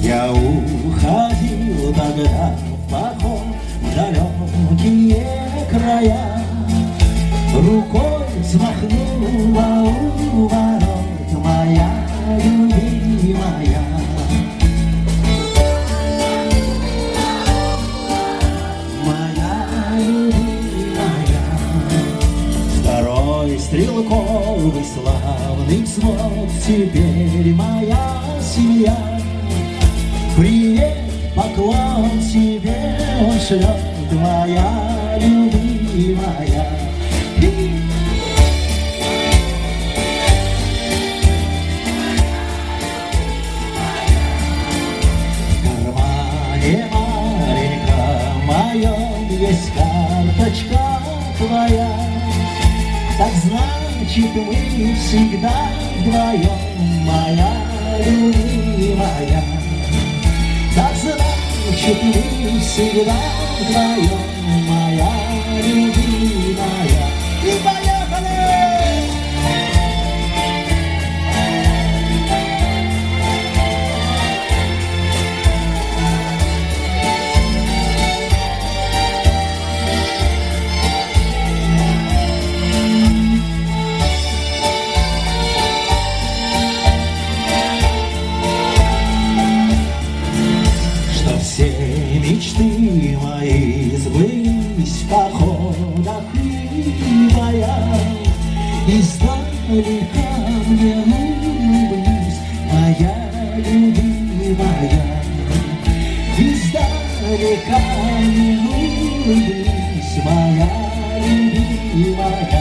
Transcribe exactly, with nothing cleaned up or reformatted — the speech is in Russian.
Я уходил тогда в поход в далекие края, рукой взмахнула у ворот моя любимая. Моя любимая. Второй стрелковый славный взвод, теперь моя семья. Привет, поклон тебе он шлет, моя любимая. В кармане маленьком моем есть карточка твоя. Так значит, мы всегда вдвоем, моя любимая. Так значит, мы всегда вдвоем, моя любимая. И поехали! Все мечты мои сбылись в походах и боях. Издалека мне улыбнись, моя любимая. Издалека мне улыбнись, моя любимая.